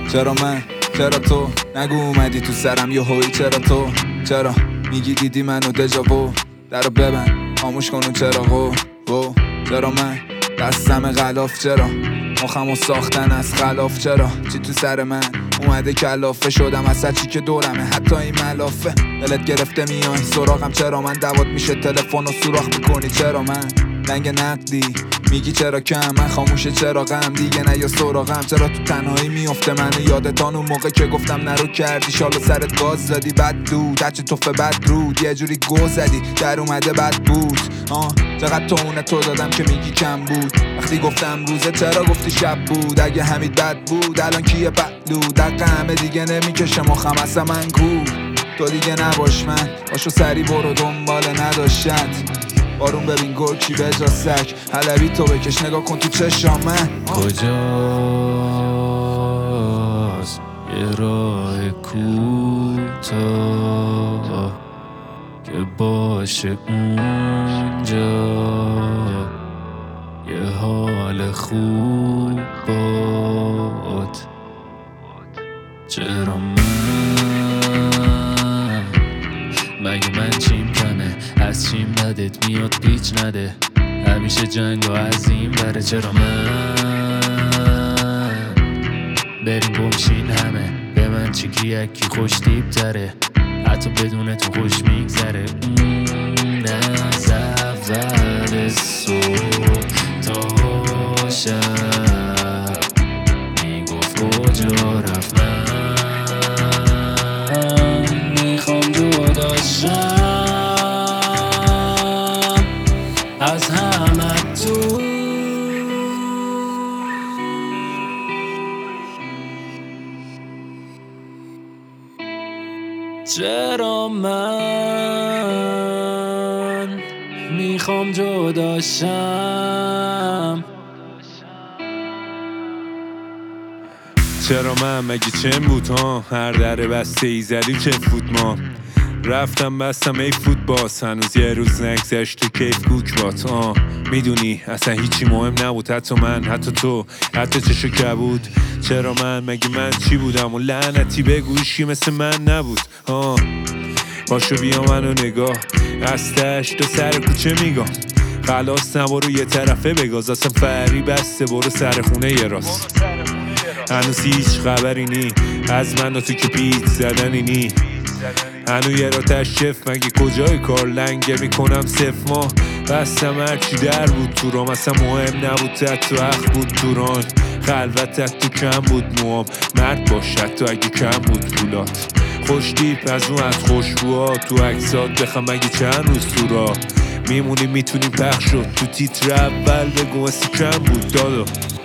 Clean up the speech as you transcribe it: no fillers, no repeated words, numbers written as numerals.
چرا من؟ چرا تو؟ نگو اومدی تو سرم یه هوی. چرا تو؟ چرا میگی دیدی منو دژاوو؟ درو ببند خاموش کن اون چراغو. چرا من دستم غلاف؟ چرا مخمو ساختن از خلاف؟ چرا چی تو سر من اومده کلافه شدم از چی که دورمه، حتی این ملافه دلت گرفته میای سراغم. چرا من دوات میشه تلفن و سوراخ میکنی؟ چرا من لنگ نقدی میگی چرا کم؟ من خاموشه چرا غم دیگه نه یا سراغم؟ چرا تو تنهایی میفته منو یادتان اون موقع که گفتم نرو کردی شالو سرت گاز زدی؟ بد دود هرچی توفه بد رود یه جوری گو زدی در اومده بد بود. چقدر تونه تو دادم که میگی کم بود وقتی گفتم روزه؟ چرا گفتی شب بود؟ اگه همین بد بود الان کیه بدلود؟ دقیقه همه دیگه نمیکشه مخم اصلا من کو. تو دیگه نباش من باشو سری برو دنبال نداشت بارون ببین گرکی به جا سک حلبی تو بکش نگاه کن تو چشام من. کجاست یه راه کوتاه که باشه اونجا یه حال خوب باد؟ چرا مگه من چیم کمه؟ از چیم بدت میاد پیچ نده همیشه جنگ و عظیم بره؟ چرا من بریم گمشین همه به من چیکی یکی خوش دیب تره حتی بدون تو خوش میگذره. از اول صبح تا شب میگفت کجا رفت من میخوام جداشم از همه تو. چرا من میخوام جداشم؟ چرا من مگه چه بود ها؟ هر در بسته ای زدی که فوت ما رفتم بستم ای فوت باز هنوز یه روز نگذشت تو کیف گوک بات. میدونی اصلا هیچی مهم نبود حتی من حتی تو حتی چشو کبود. چرا من مگه من چی بودم و لعنتی بگوشی مثل من نبود. باشو بیا منو نگاه هستش تو سر کوچه میگم خلاص نبارو یه طرفه بگاز اصلا فری بسته برو سر خونه یه راست. هنوز هیچ خبری نی از من و تو که پیت زدنی نی هنو یه را تشف مگه کجای کار لنگه میکنم صف ما بستم هرچی در بود تو رام اصلا مهم نبود تو حق بود دوران خلوتت تو کم بود موام مرد باشد تو اگه کم بود پولات خوش دیپ از اون از خوشبوها تو عکسات بخم مگه چند روز تو را میمونی میتونی پخش شد تو تیتر اول بگو اسی کم بود دادا.